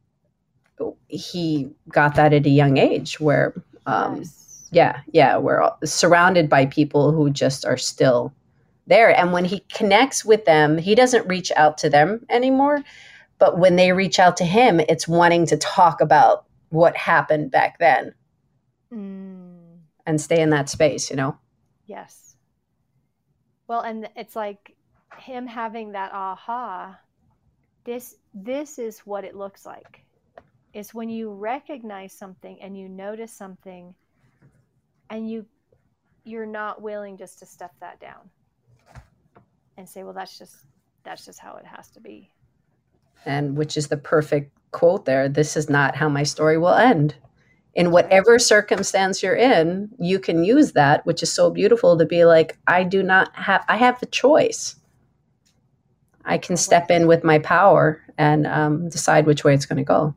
he got that at a young age where, um, yes. yeah, yeah, we're all surrounded by people who just are still there. And when he connects with them, he doesn't reach out to them anymore. But when they reach out to him, it's wanting to talk about what happened back then mm. and stay in that space, you know? Yes. Well, and it's like him having that aha, this, this is what it looks like. It's when you recognize something and you notice something and you, you're not willing just to stuff that down and say, well, that's just, that's just how it has to be. And which is the perfect quote there. This is not how my story will end. In whatever circumstance you're in, you can use that, which is so beautiful to be like, I do not have, I have a choice. I can step in with my power and um, decide which way it's going to go.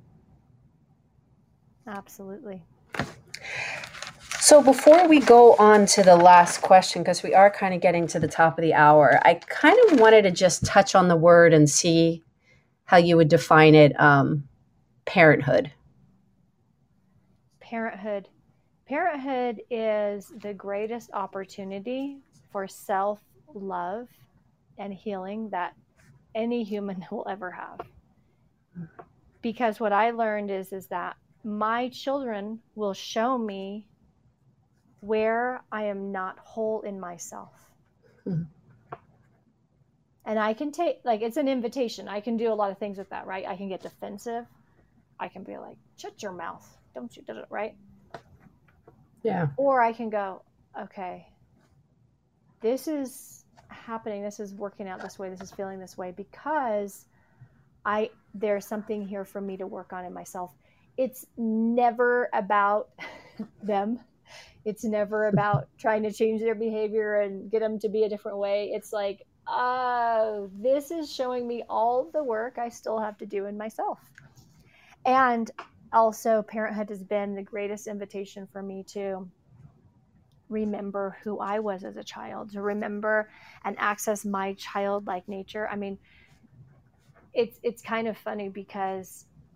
Absolutely. So before we go on to the last question, because we are kind of getting to the top of the hour, I kind of wanted to just touch on the word and see how you would define it. Um, parenthood. Parenthood. Parenthood is the greatest opportunity for self-love and healing that any human will ever have. Because what I learned is, is that my children will show me where I am not whole in myself. Mm-hmm. And I can take, like, it's an invitation. I can do a lot of things with that, right? I can get defensive. I can be like, shut your mouth. Don't you do it, right? Yeah. Or I can go, okay, this is happening. This is working out this way. This is feeling this way because I, there's something here for me to work on in myself. It's never about them. It's never about trying to change their behavior and get them to be a different way. It's like, oh, this is showing me all the work I still have to do in myself. And also, parenthood has been the greatest invitation for me to remember who I was as a child, to remember and access my childlike nature. I mean, it's it's kind of funny because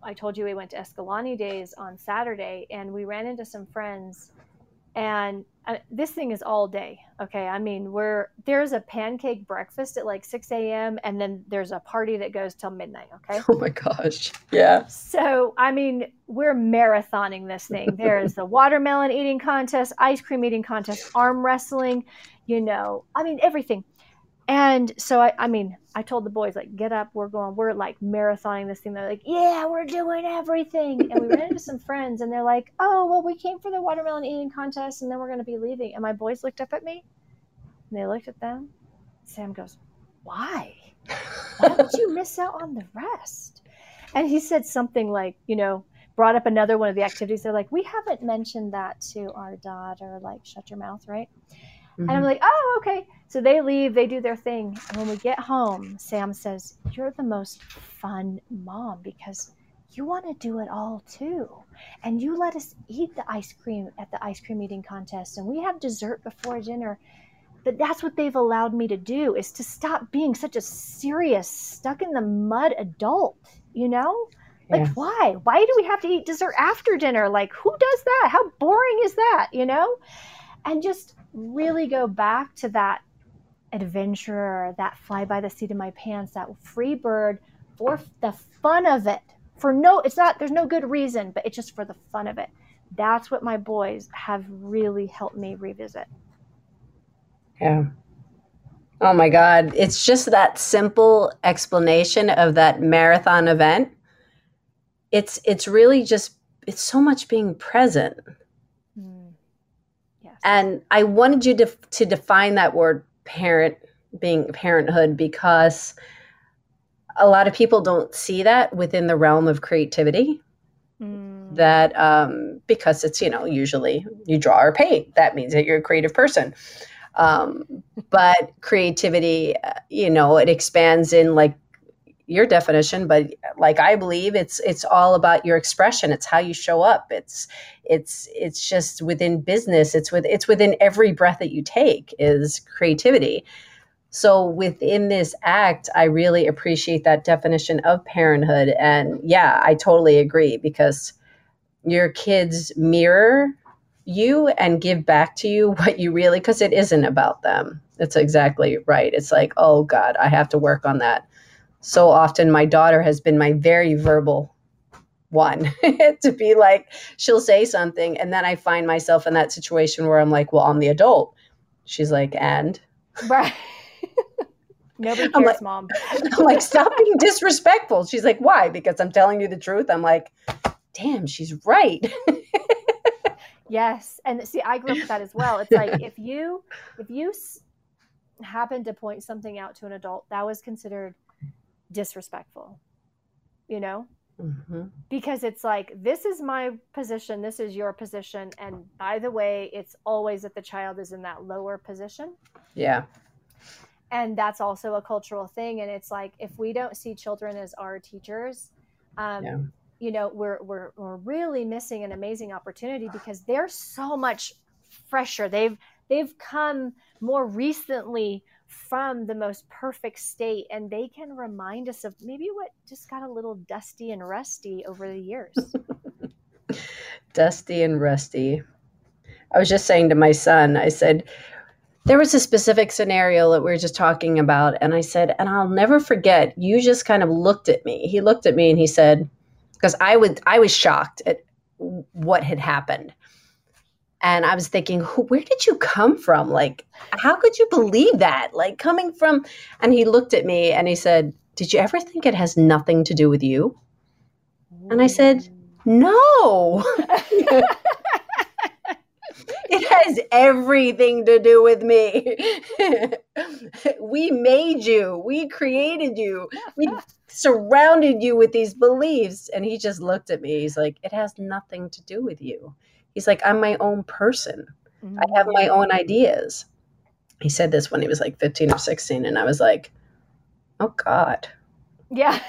I told you we went to Escalante Days on Saturday, and we ran into some friends, and uh, this thing is all day. Okay. I mean, we're, there's a pancake breakfast at like six a.m. and then there's a party that goes till midnight. Okay. Oh my gosh. Yeah. So, I mean, we're marathoning this thing. There's the watermelon eating contest, ice cream eating contest, arm wrestling, you know, I mean, everything. And so, I, I mean, I told the boys, like, get up, we're going, we're like marathoning this thing. They're like, yeah, we're doing everything. And we ran into some friends and they're like, oh, well, we came for the watermelon eating contest and then we're going to be leaving. And my boys looked up at me and they looked at them. Sam goes, why? Why would you miss out on the rest? And he said something like, you know, brought up another one of the activities. They're like, we haven't mentioned that to our daughter, like, shut your mouth, right? Mm-hmm. And I'm like, oh, okay. So they leave, they do their thing. And when we get home, Sam says, you're the most fun mom because you want to do it all too. And you let us eat the ice cream at the ice cream eating contest. And we have dessert before dinner. But that's what they've allowed me to do, is to stop being such a serious, stuck in the mud adult, you know? Like, yeah. why? Why do we have to eat dessert after dinner? Like, who does that? How boring is that, you know? And just really go back to that adventure, that fly by the seat of my pants, that free bird for the fun of it. For no, it's not, there's no good reason, but it's just for the fun of it. That's what my boys have really helped me revisit. Yeah. Oh my God. It's just that simple explanation of that marathon event. It's, it's really just, it's so much being present. Mm. Yes. And I wanted you to, to define that word parent, being parenthood, because a lot of people don't see that within the realm of creativity. Mm. That um, because it's, you know, usually you draw or paint. That means that you're a creative person. Um, but creativity, you know, it expands in like your definition, but like I believe it's it's all about your expression. It's how you show up. It's it's it's just within business. It's with it's within every breath that you take is creativity. So within this act, I really appreciate that definition of parenthood. And yeah, I totally agree, because your kids mirror you and give back to you what you really, because it isn't about them. It's exactly right. It's like, oh God, I have to work on that. So often my daughter has been my very verbal one to be like, she'll say something and then I find myself in that situation where I'm like, well, I'm the adult. She's like, and? Right. Nobody cares, I'm like, Mom. I'm like, stop being disrespectful. She's like, why? Because I'm telling you the truth. I'm like, damn, she's right. Yes. And see, I grew up with that as well. It's like, if you, if you s- happen to point something out to an adult, that was considered disrespectful, you know, mm-hmm. because it's like, this is my position. This is your position. And by the way, it's always that the child is in that lower position. Yeah. And that's also a cultural thing. And it's like, if we don't see children as our teachers, um, yeah. you know, we're, we're, we're really missing an amazing opportunity, because they're so much fresher. They've, they've come more recently from the most perfect state, and they can remind us of maybe what just got a little dusty and rusty over the years. Dusty and rusty. I was just saying to my son, I said, there was a specific scenario that we were just talking about. And I said, and I'll never forget, you just kind of looked at me. He looked at me and he said, because I would, I was shocked at what had happened. And I was thinking, where did you come from? Like, how could you believe that? Like, coming from, and he looked at me and he said, did you ever think it has nothing to do with you? And I said, no. It has everything to do with me. We made you. We created you. We surrounded you with these beliefs. And he just looked at me. He's like, it has nothing to do with you. He's like, I'm my own person. Mm-hmm. I have my own ideas. He said this when he was like fifteen or sixteen. And I was like, oh God. Yeah.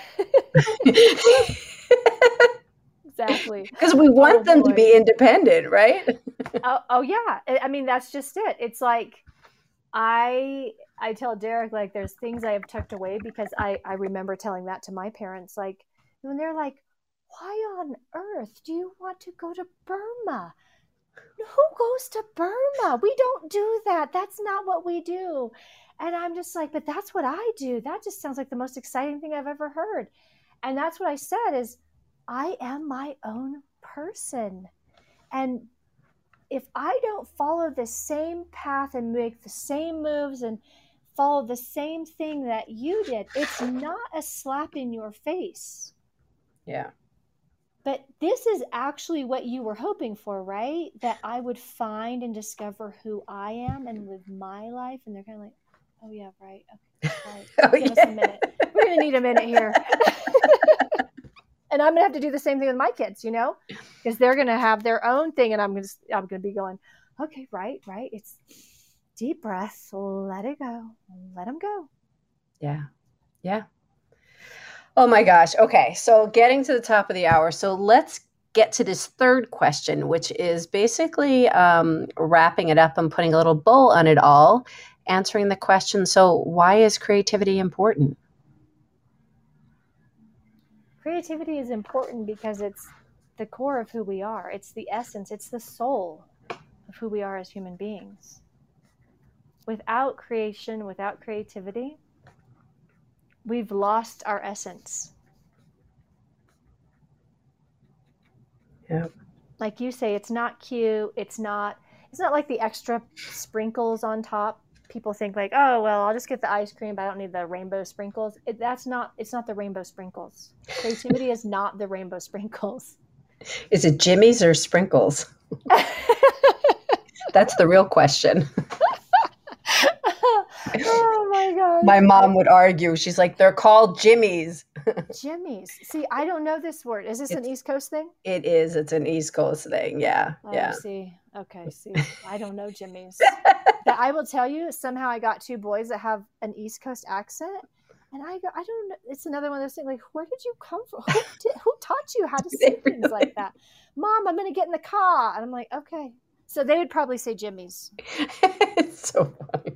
Exactly. Because we want oh, them boy. to be independent, right? oh, oh yeah. I mean, that's just it. It's like, I I tell Derek, like, there's things I have tucked away, because I, I remember telling that to my parents, like, when they're like, why on earth do you want to go to Burma? Who goes to Burma? We don't do that. That's not what we do. And I'm just like, but that's what I do. That just sounds like the most exciting thing I've ever heard. And that's what I said is, I am my own person. And if I don't follow the same path and make the same moves and follow the same thing that you did, it's not a slap in your face. Yeah. But this is actually what you were hoping for, right? That I would find and discover who I am and live my life. And they're kind of like, oh, yeah, right. Okay, right. Oh, Give yeah. us a minute. We're going to need a minute here. And I'm going to have to do the same thing with my kids, you know, because they're going to have their own thing. And I'm going to, I'm going to be going, okay, right, right. It's deep breath. Let it go. Let them go. Yeah. Yeah. Oh my gosh. Okay. So getting to the top of the hour. So let's get to this third question, which is basically um, wrapping it up and putting a little bow on it all, answering the question. So why is creativity important? Creativity is important because it's the core of who we are. It's the essence. It's the soul of who we are as human beings. Without creation, without creativity, we've lost our essence. Yeah. Like you say, it's not cute. It's not, it's not like the extra sprinkles on top. People think like, oh, well, I'll just get the ice cream, but I don't need the rainbow sprinkles. It, that's not, it's not the rainbow sprinkles. Creativity is not the rainbow sprinkles. Is it Jimmy's or Sprinkles? That's the real question. Oh my gosh. My mom would argue. She's like, they're called Jimmy's. Jimmy's. See, I don't know this word. Is this It's- an East Coast thing? It is. It's an East Coast thing. Yeah. Oh, Yeah. see. Okay, see. I don't know Jimmy's. But I will tell you, somehow I got two boys that have an East Coast accent. And I go, I don't know. It's another one of those things like, where did you come from? Who, did, who taught you how to say They things like that? Mom, I'm going to get in the car. And I'm like, okay. So they would probably say Jimmy's. It's so funny.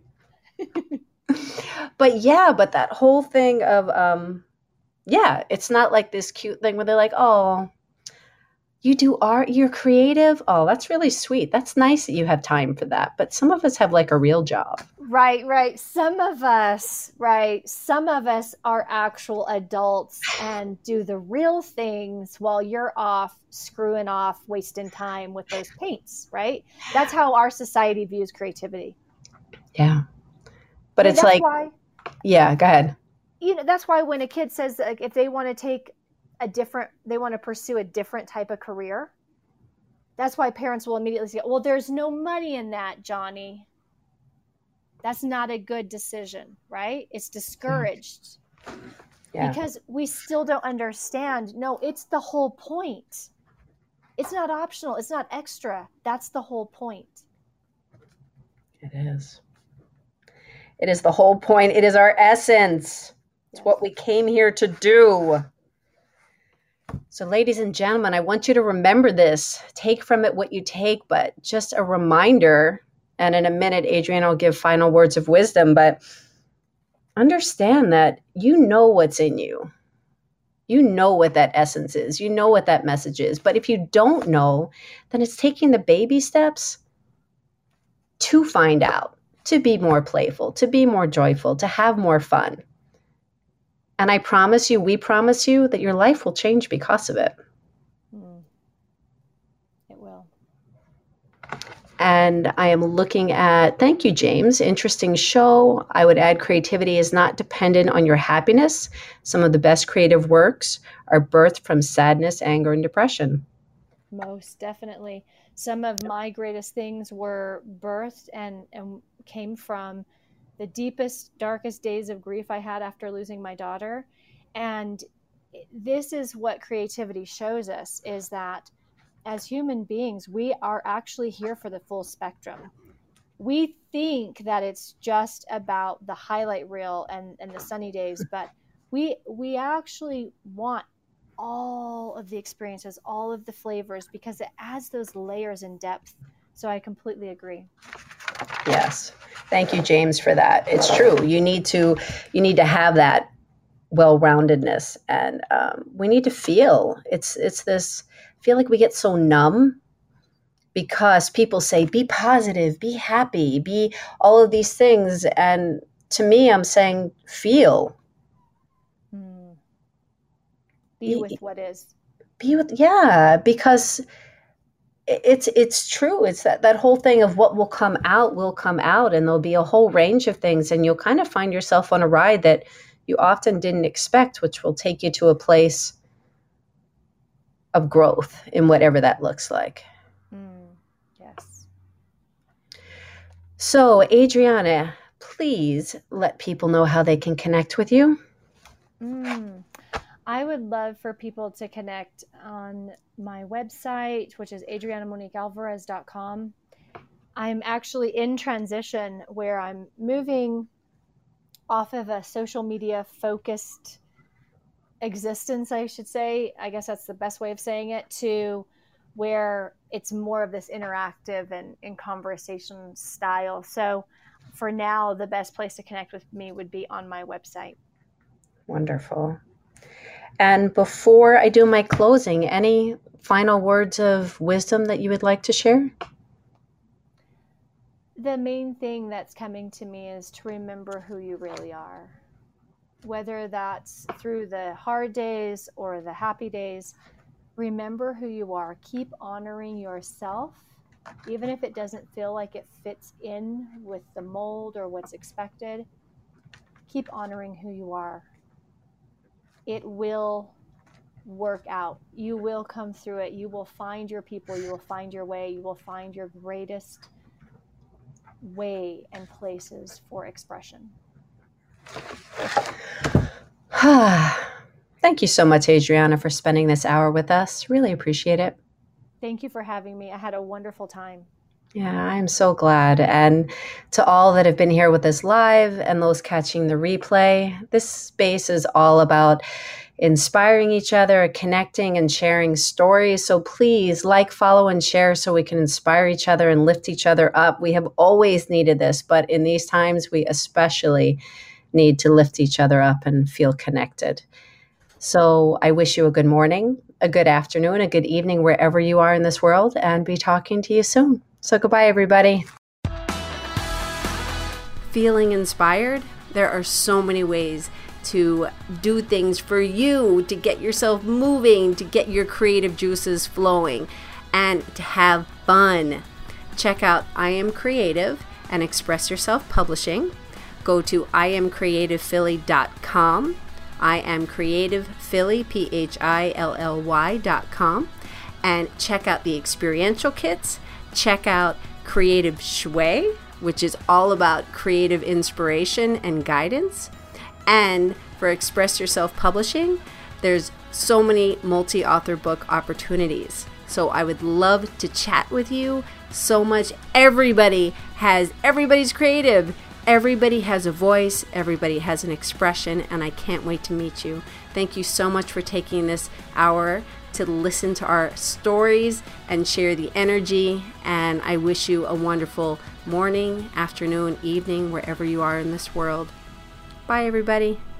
But yeah, but that whole thing of, um, yeah, it's not like this cute thing where they're like, oh, you do art, you're creative. Oh, that's really sweet. That's nice that you have time for that. But some of us have like a real job. Right, right. Some of us, right. Some of us are actual adults and do the real things while you're off screwing off, wasting time with those paints, right? That's how our society views creativity. Yeah. But I mean, it's that's like, why, yeah, go ahead. you know, that's why when a kid says like, if they want to take a different, they want to pursue a different type of career, that's why parents will immediately say, well, there's no money in that, Johnny. That's not a good decision, right? It's discouraged. Yeah. Because we still don't understand. No, it's the whole point. It's not optional. It's not extra. That's the whole point. It is. It is the whole point. It is our essence. It's Yes. what we came here to do. So, ladies and gentlemen, I want you to remember this. Take from it what you take, but just a reminder. And in a minute, Adrienne will give final words of wisdom, but understand that you know what's in you. You know what that essence is. You know what that message is. But if you don't know, then it's taking the baby steps to find out, to be more playful, to be more joyful, to have more fun. And I promise you, we promise you that your life will change because of it. Mm. It will. And I am looking at, thank you, James. Interesting show. I would add creativity is not dependent on your happiness. Some of the best creative works are birthed from sadness, anger, and depression. Most definitely. Some of my greatest things were birthed and, and came from the deepest, darkest days of grief I had after losing my daughter. And this is what creativity shows us, is that as human beings, we are actually here for the full spectrum. We think that it's just about the highlight reel and, and the sunny days, but we we actually want all of the experiences, all of the flavors, because it adds those layers and depth. So I completely agree. Yes. Thank you, James, for that. It's true. You need to you need to have that well-roundedness. And um, we need to feel. It's it's this, I feel like we get so numb because people say, be positive, be happy, be all of these things. And to me, I'm saying, feel. Mm. Be with what is. Be with, yeah, because it's it's true. It's that, that whole thing of what will come out will come out, and there'll be a whole range of things, and you'll kind of find yourself on a ride that you often didn't expect, which will take you to a place of growth in whatever that looks like. Mm. Yes. So, Adriana, please let people know how they can connect with you. Mm. I would love for people to connect on my website, which is adriana monique alvarez dot com. I'm actually in transition where I'm moving off of a social media focused existence, I should say. I guess that's the best way of saying it, to where it's more of this interactive and in conversation style. So for now, the best place to connect with me would be on my website. Wonderful. And before I do my closing, any final words of wisdom that you would like to share? The main thing that's coming to me is to remember who you really are. Whether that's through the hard days or the happy days, remember who you are. Keep honoring yourself, even if it doesn't feel like it fits in with the mold or what's expected. Keep honoring who you are. It will work out. You will come through it. You will find your people. You will find your way. You will find your greatest way and places for expression. Thank you so much, Adriana, for spending this hour with us. Really appreciate it. Thank you for having me. I had a wonderful time. Yeah, I'm so glad. And to all that have been here with us live and those catching the replay, this space is all about inspiring each other, connecting and sharing stories. So please like, follow, and share so we can inspire each other and lift each other up. We have always needed this, but in these times, we especially need to lift each other up and feel connected. So I wish you a good morning, a good afternoon, a good evening, wherever you are in this world, and be talking to you soon. So goodbye, everybody. Feeling inspired? There are so many ways to do things for you, to get yourself moving, to get your creative juices flowing, and to have fun. Check out I Am Creative and Express Yourself Publishing. Go to I am creative philly dot com. I am creative philly, P H I L L Y dot com, and check out the experiential kits. Check out Creative Shui, which is all about creative inspiration and guidance. And for Express Yourself Publishing, there's so many multi-author book opportunities. So I would love to chat with you so much. Everybody has, everybody's creative. Everybody has a voice. Everybody has an expression, and I can't wait to meet you. Thank you so much for taking this hour to listen to our stories and share the energy. And I wish you a wonderful morning, afternoon, evening, wherever you are in this world. Bye, everybody.